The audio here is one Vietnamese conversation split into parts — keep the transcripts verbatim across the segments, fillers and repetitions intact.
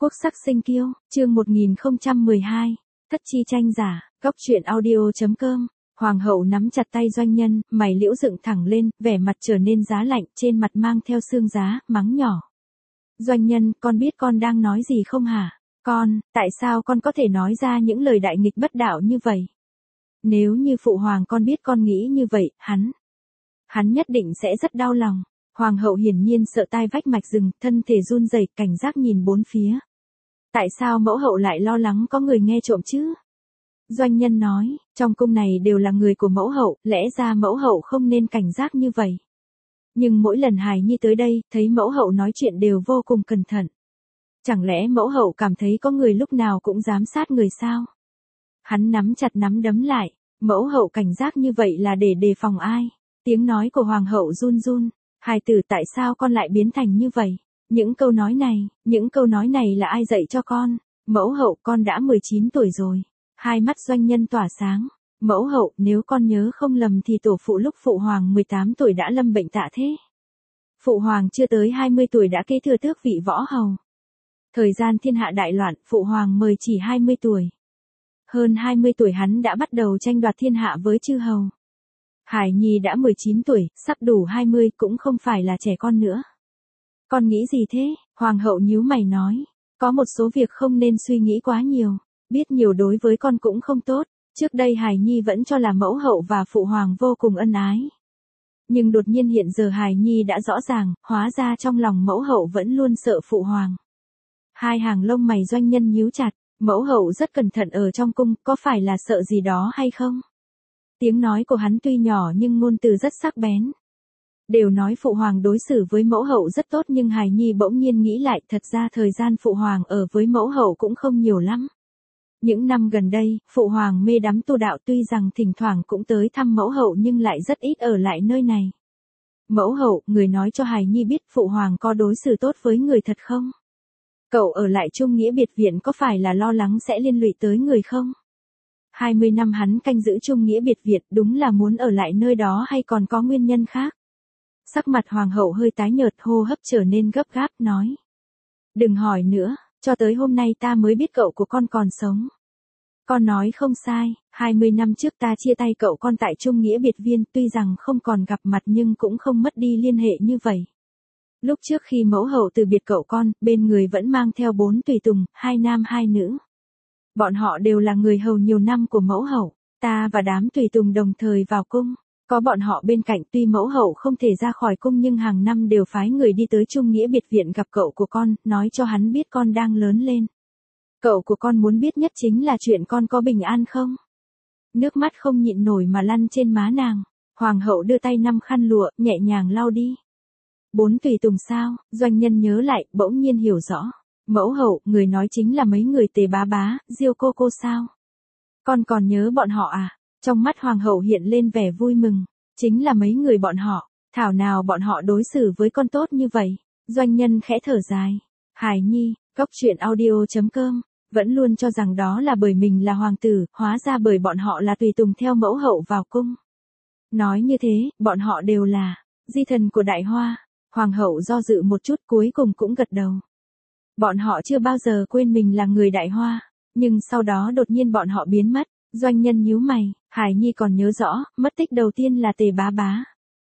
Quốc sắc sinh kiêu, chương một nghìn không trăm mười hai, thất chi tranh giả, góc truyện audio.com. Hoàng hậu nắm chặt tay doanh nhân, mày liễu dựng thẳng lên, vẻ mặt trở nên giá lạnh, trên mặt mang theo sương giá, mắng nhỏ. Doanh nhân, con biết con đang nói gì không hả? Con, tại sao con có thể nói ra những lời đại nghịch bất đạo như vậy? Nếu như phụ hoàng con biết con nghĩ như vậy, hắn, hắn nhất định sẽ rất đau lòng. Hoàng hậu hiển nhiên sợ tai vách mạch rừng, thân thể run rẩy, cảnh giác nhìn bốn phía. Tại sao mẫu hậu lại lo lắng có người nghe trộm chứ? Doanh nhân nói, trong cung này đều là người của mẫu hậu, lẽ ra mẫu hậu không nên cảnh giác như vậy. Nhưng mỗi lần Hài Nhi tới đây, thấy mẫu hậu nói chuyện đều vô cùng cẩn thận. Chẳng lẽ mẫu hậu cảm thấy có người lúc nào cũng giám sát người sao? Hắn nắm chặt nắm đấm lại, mẫu hậu cảnh giác như vậy là để đề phòng ai? Tiếng nói của hoàng hậu run run, hài tử tại sao con lại biến thành như vậy? Những câu nói này, những câu nói này là ai dạy cho con? Mẫu hậu, con đã mười chín tuổi rồi. Hai mắt doanh nhân tỏa sáng. Mẫu hậu, nếu con nhớ không lầm thì tổ phụ lúc phụ hoàng mười tám tuổi đã lâm bệnh tạ thế. Phụ hoàng chưa tới hai mươi tuổi đã kế thừa tước vị võ hầu. Thời gian thiên hạ đại loạn, phụ hoàng mới chỉ hai mươi tuổi. Hơn hai mươi tuổi hắn đã bắt đầu tranh đoạt thiên hạ với chư hầu. Hải Nhi đã mười chín tuổi, sắp đủ hai mươi, cũng không phải là trẻ con nữa. Con nghĩ gì thế? Hoàng hậu nhíu mày nói. Có một số việc không nên suy nghĩ quá nhiều. Biết nhiều đối với con cũng không tốt. Trước đây Hài Nhi vẫn cho là mẫu hậu và phụ hoàng vô cùng ân ái. Nhưng đột nhiên hiện giờ Hài Nhi đã rõ ràng, hóa ra trong lòng mẫu hậu vẫn luôn sợ phụ hoàng. Hai hàng lông mày doanh nhân nhíu chặt, mẫu hậu rất cẩn thận ở trong cung, có phải là sợ gì đó hay không? Tiếng nói của hắn tuy nhỏ nhưng ngôn từ rất sắc bén. Đều nói phụ hoàng đối xử với mẫu hậu rất tốt nhưng Hài Nhi bỗng nhiên nghĩ lại, thật ra thời gian phụ hoàng ở với mẫu hậu cũng không nhiều lắm. Những năm gần đây, phụ hoàng mê đắm tu đạo, tuy rằng thỉnh thoảng cũng tới thăm mẫu hậu nhưng lại rất ít ở lại nơi này. Mẫu hậu, người nói cho Hài Nhi biết phụ hoàng có đối xử tốt với người thật không? Cậu ở lại Trung Nghĩa biệt viện có phải là lo lắng sẽ liên lụy tới người không? hai mươi năm hắn canh giữ Trung Nghĩa biệt viện, đúng là muốn ở lại nơi đó hay còn có nguyên nhân khác? Sắc mặt hoàng hậu hơi tái nhợt, hô hấp trở nên gấp gáp, nói. Đừng hỏi nữa, cho tới hôm nay ta mới biết cậu của con còn sống. Con nói không sai, hai mươi năm trước ta chia tay cậu con tại Trung Nghĩa biệt viên, tuy rằng không còn gặp mặt nhưng cũng không mất đi liên hệ như vậy. Lúc trước khi mẫu hậu từ biệt cậu con, bên người vẫn mang theo bốn tùy tùng, hai nam hai nữ. Bọn họ đều là người hầu nhiều năm của mẫu hậu, ta và đám tùy tùng đồng thời vào cung. Có bọn họ bên cạnh, tuy mẫu hậu không thể ra khỏi cung nhưng hàng năm đều phái người đi tới Trung Nghĩa biệt viện gặp cậu của con, nói cho hắn biết con đang lớn lên. Cậu của con muốn biết nhất chính là chuyện con có bình an không? Nước mắt không nhịn nổi mà lăn trên má nàng. Hoàng hậu đưa tay năm khăn lụa, nhẹ nhàng lau đi. Bốn tùy tùng sao? Doanh nhân nhớ lại, bỗng nhiên hiểu rõ. Mẫu hậu, người nói chính là mấy người Tề bá bá, Diêu cô cô sao? Con còn nhớ bọn họ à? Trong mắt hoàng hậu hiện lên vẻ vui mừng. Chính là mấy người bọn họ. Thảo nào bọn họ đối xử với con tốt như vậy? Doanh nhân khẽ thở dài. Hài Nhi, góc truyện audio.com. Vẫn luôn cho rằng đó là bởi mình là hoàng tử, hóa ra bởi bọn họ là tùy tùng theo mẫu hậu vào cung. Nói như thế, bọn họ đều là di thần của Đại Hoa. Hoàng hậu do dự một chút cuối cùng cũng gật đầu. Bọn họ chưa bao giờ quên mình là người Đại Hoa, nhưng sau đó đột nhiên bọn họ biến mất. Doanh nhân nhíu mày, Hài Nhi còn nhớ rõ, mất tích đầu tiên là Tề bá bá.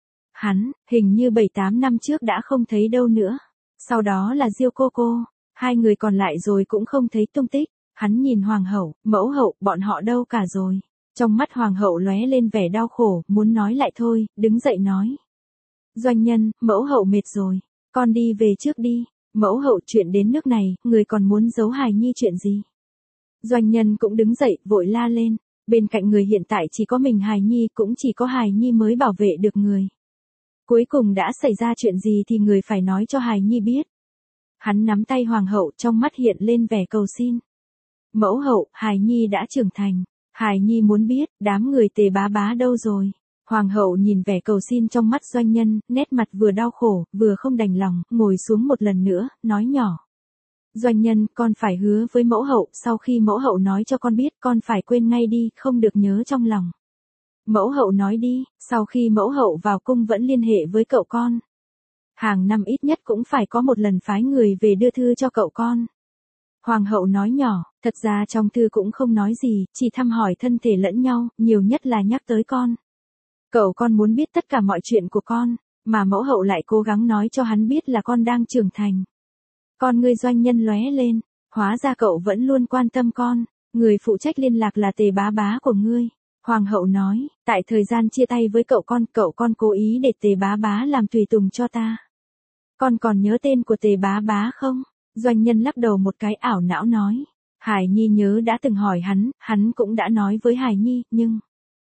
Hắn, hình như bảy tám năm trước đã không thấy đâu nữa. Sau đó là Diêu cô cô. Hai người còn lại rồi cũng không thấy tung tích. Hắn nhìn hoàng hậu, mẫu hậu, bọn họ đâu cả rồi. Trong mắt hoàng hậu lóe lên vẻ đau khổ, muốn nói lại thôi, đứng dậy nói. Doanh nhân, mẫu hậu mệt rồi. Con đi về trước đi. Mẫu hậu, chuyện đến nước này, người còn muốn giấu Hài Nhi chuyện gì? Doanh nhân cũng đứng dậy, vội la lên. Bên cạnh người hiện tại chỉ có mình Hài Nhi, cũng chỉ có Hài Nhi mới bảo vệ được người. Cuối cùng đã xảy ra chuyện gì thì người phải nói cho Hài Nhi biết. Hắn nắm tay hoàng hậu, trong mắt hiện lên vẻ cầu xin. Mẫu hậu, Hài Nhi đã trưởng thành. Hài Nhi muốn biết, đám người Tề bá bá đâu rồi? Hoàng hậu nhìn vẻ cầu xin trong mắt doanh nhân, nét mặt vừa đau khổ, vừa không đành lòng, ngồi xuống một lần nữa, nói nhỏ. Doanh nhân, con phải hứa với mẫu hậu, sau khi mẫu hậu nói cho con biết, con phải quên ngay đi, không được nhớ trong lòng. Mẫu hậu nói đi, sau khi mẫu hậu vào cung vẫn liên hệ với cậu con. Hàng năm ít nhất cũng phải có một lần phái người về đưa thư cho cậu con. Hoàng hậu nói nhỏ, thật ra trong thư cũng không nói gì, chỉ thăm hỏi thân thể lẫn nhau, nhiều nhất là nhắc tới con. Cậu con muốn biết tất cả mọi chuyện của con, mà mẫu hậu lại cố gắng nói cho hắn biết là con đang trưởng thành. Con ngươi doanh nhân lóe lên, hóa ra cậu vẫn luôn quan tâm con, người phụ trách liên lạc là Tề bá bá của ngươi. Hoàng hậu nói, tại thời gian chia tay với cậu con, cậu con cố ý để Tề bá bá làm tùy tùng cho ta. Con còn nhớ tên của Tề bá bá không? Doanh nhân lắc đầu một cái ảo não nói. Hải Nhi nhớ đã từng hỏi hắn, hắn cũng đã nói với Hải Nhi, nhưng...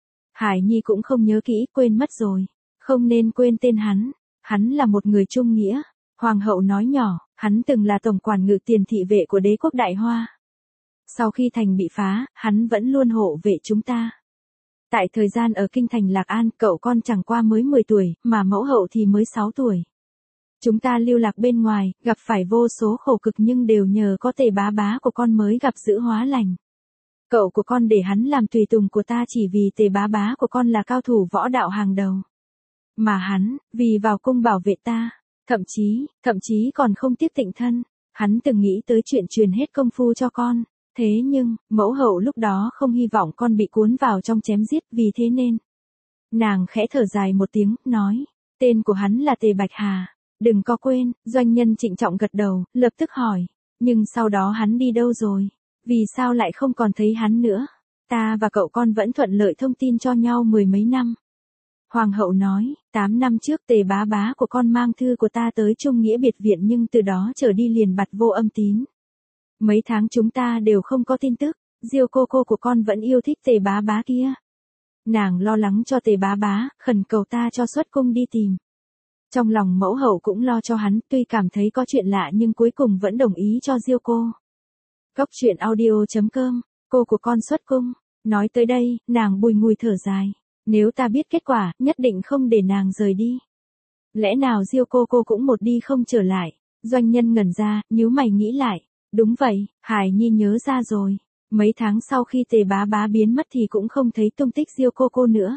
Hải Nhi cũng không nhớ kỹ, quên mất rồi. Không nên quên tên hắn. Hắn là một người trung nghĩa. Hoàng hậu nói nhỏ, hắn từng là tổng quản ngự tiền thị vệ của đế quốc Đại Hoa. Sau khi thành bị phá, hắn vẫn luôn hộ vệ chúng ta. Tại thời gian ở kinh thành Lạc An, cậu con chẳng qua mới mười tuổi, mà mẫu hậu thì mới sáu tuổi. Chúng ta lưu lạc bên ngoài, gặp phải vô số khổ cực nhưng đều nhờ có Tề bá bá của con mới gặp giữ hóa lành. Cậu của con để hắn làm tùy tùng của ta chỉ vì Tề bá bá của con là cao thủ võ đạo hàng đầu. Mà hắn, vì vào cung bảo vệ ta, thậm chí, thậm chí còn không tiếc tịnh thân, hắn từng nghĩ tới chuyện truyền hết công phu cho con. Thế nhưng, mẫu hậu lúc đó không hy vọng con bị cuốn vào trong chém giết, vì thế nên. Nàng khẽ thở dài một tiếng, nói, tên của hắn là Tề Bạch Hà. Đừng có quên, doanh nhân trịnh trọng gật đầu, lập tức hỏi, nhưng sau đó hắn đi đâu rồi? Vì sao lại không còn thấy hắn nữa? Ta và cậu con vẫn thuận lợi thông tin cho nhau mười mấy năm. Hoàng hậu nói, tám năm trước Tề bá bá của con mang thư của ta tới Trung Nghĩa biệt viện nhưng từ đó trở đi liền bặt vô âm tín. Mấy tháng chúng ta đều không có tin tức, Diêu cô cô của con vẫn yêu thích Tề bá bá kia. Nàng lo lắng cho Tề bá bá, khẩn cầu ta cho xuất cung đi tìm. Trong lòng mẫu hậu cũng lo cho hắn, tuy cảm thấy có chuyện lạ nhưng cuối cùng vẫn đồng ý cho Diêu cô. Góc truyện audio chấm com, cô của con xuất cung. Nói tới đây, nàng bùi ngùi thở dài. Nếu ta biết kết quả, nhất định không để nàng rời đi. Lẽ nào Diêu cô cô cũng một đi không trở lại? Doanh nhân ngẩn ra, nhíu mày nghĩ lại. Đúng vậy, Hải Nhi nhớ ra rồi. Mấy tháng sau khi Tề bá bá biến mất thì cũng không thấy tung tích Diêu cô cô nữa.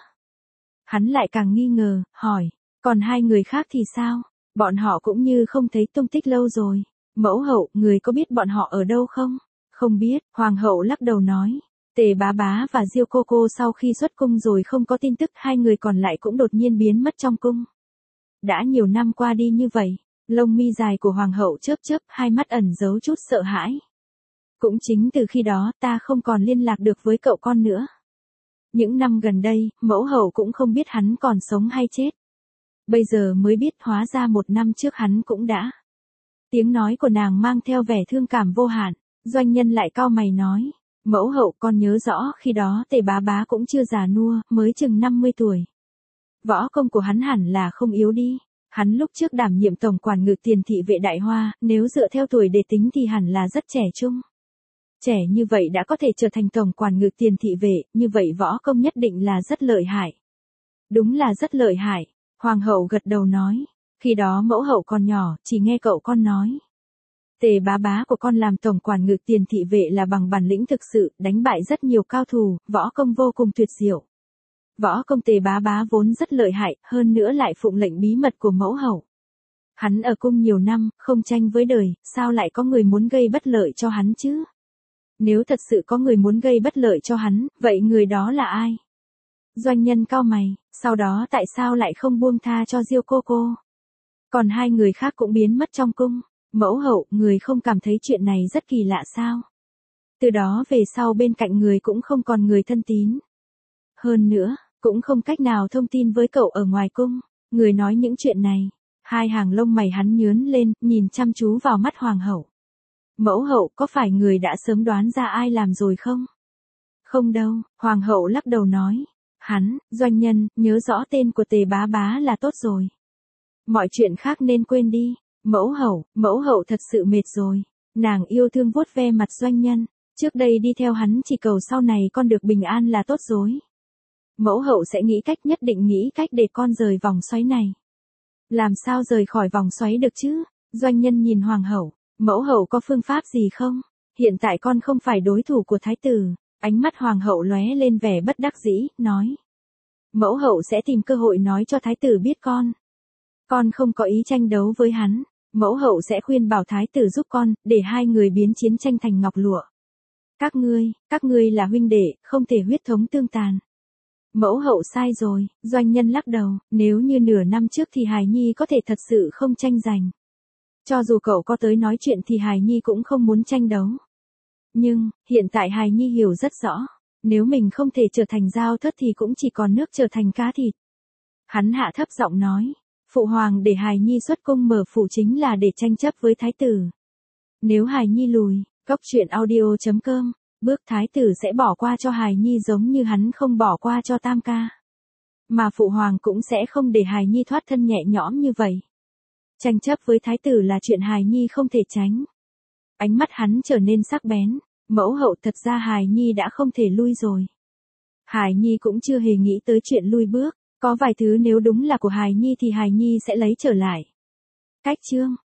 Hắn lại càng nghi ngờ, hỏi. Còn hai người khác thì sao? Bọn họ cũng như không thấy tung tích lâu rồi. Mẫu hậu, người có biết bọn họ ở đâu không? Không biết, hoàng hậu lắc đầu nói. Tề bá bá và Diêu cô cô sau khi xuất cung rồi không có tin tức, hai người còn lại cũng đột nhiên biến mất trong cung. Đã nhiều năm qua đi như vậy, lông mi dài của hoàng hậu chớp chớp, hai mắt ẩn giấu chút sợ hãi. Cũng chính từ khi đó ta không còn liên lạc được với cậu con nữa. Những năm gần đây, mẫu hậu cũng không biết hắn còn sống hay chết. Bây giờ mới biết hóa ra một năm trước hắn cũng đã. Tiếng nói của nàng mang theo vẻ thương cảm vô hạn, doanh nhân lại cau mày nói. Mẫu hậu con nhớ rõ khi đó Tề bá bá cũng chưa già nua, mới chừng năm mươi tuổi. Võ công của hắn hẳn là không yếu đi. Hắn lúc trước đảm nhiệm tổng quản ngự tiền thị vệ Đại Hoa, nếu dựa theo tuổi để tính thì hẳn là rất trẻ trung. Trẻ như vậy đã có thể trở thành tổng quản ngự tiền thị vệ, như vậy võ công nhất định là rất lợi hại. Đúng là rất lợi hại. Hoàng hậu gật đầu nói, khi đó mẫu hậu còn nhỏ, chỉ nghe cậu con nói. Tề bá bá của con làm tổng quản ngự tiền thị vệ là bằng bản lĩnh thực sự, đánh bại rất nhiều cao thủ, võ công vô cùng tuyệt diệu. Võ công Tề bá bá vốn rất lợi hại, hơn nữa lại phụng lệnh bí mật của mẫu hậu. Hắn ở cung nhiều năm, không tranh với đời, sao lại có người muốn gây bất lợi cho hắn chứ? Nếu thật sự có người muốn gây bất lợi cho hắn, vậy người đó là ai? Doanh nhân cau mày, sau đó tại sao lại không buông tha cho Diêu cô cô? Còn hai người khác cũng biến mất trong cung. Mẫu hậu, người không cảm thấy chuyện này rất kỳ lạ sao? Từ đó về sau bên cạnh người cũng không còn người thân tín. Hơn nữa, cũng không cách nào thông tin với cậu ở ngoài cung. Người nói những chuyện này. Hai hàng lông mày hắn nhướn lên, nhìn chăm chú vào mắt hoàng hậu. Mẫu hậu, có phải người đã sớm đoán ra ai làm rồi không? Không đâu, hoàng hậu lắc đầu nói. Hắn, doanh nhân, nhớ rõ tên của Tề bá bá là tốt rồi. Mọi chuyện khác nên quên đi. Mẫu hậu, mẫu hậu thật sự mệt rồi. Nàng yêu thương vuốt ve mặt doanh nhân. Trước đây đi theo hắn chỉ cầu sau này con được bình an là tốt rồi. Mẫu hậu sẽ nghĩ cách, nhất định nghĩ cách để con rời vòng xoáy này. Làm sao rời khỏi vòng xoáy được chứ? Doanh nhân nhìn hoàng hậu. Mẫu hậu có phương pháp gì không? Hiện tại con không phải đối thủ của thái tử. Ánh mắt hoàng hậu lóe lên vẻ bất đắc dĩ, nói. Mẫu hậu sẽ tìm cơ hội nói cho thái tử biết con. Con không có ý tranh đấu với hắn. Mẫu hậu sẽ khuyên bảo thái tử giúp con, để hai người biến chiến tranh thành ngọc lụa. Các ngươi, các ngươi là huynh đệ, không thể huyết thống tương tàn. Mẫu hậu sai rồi, doanh nhân lắc đầu, nếu như nửa năm trước thì hài nhi có thể thật sự không tranh giành. Cho dù cậu có tới nói chuyện thì hài nhi cũng không muốn tranh đấu. Nhưng, hiện tại hài nhi hiểu rất rõ, nếu mình không thể trở thành dao thớt thì cũng chỉ còn nước trở thành cá thịt. Hắn hạ thấp giọng nói, phụ hoàng để hài nhi xuất cung mở phủ chính là để tranh chấp với thái tử. Nếu hài nhi lùi, cốc truyện audio chấm com, bước thái tử sẽ bỏ qua cho hài nhi giống như hắn không bỏ qua cho tam ca. Mà phụ hoàng cũng sẽ không để hài nhi thoát thân nhẹ nhõm như vậy. Tranh chấp với thái tử là chuyện hài nhi không thể tránh. Ánh mắt hắn trở nên sắc bén, mẫu hậu thật ra hài nhi đã không thể lui rồi. Hài nhi cũng chưa hề nghĩ tới chuyện lui bước, có vài thứ nếu đúng là của hài nhi thì hài nhi sẽ lấy trở lại. Cách chương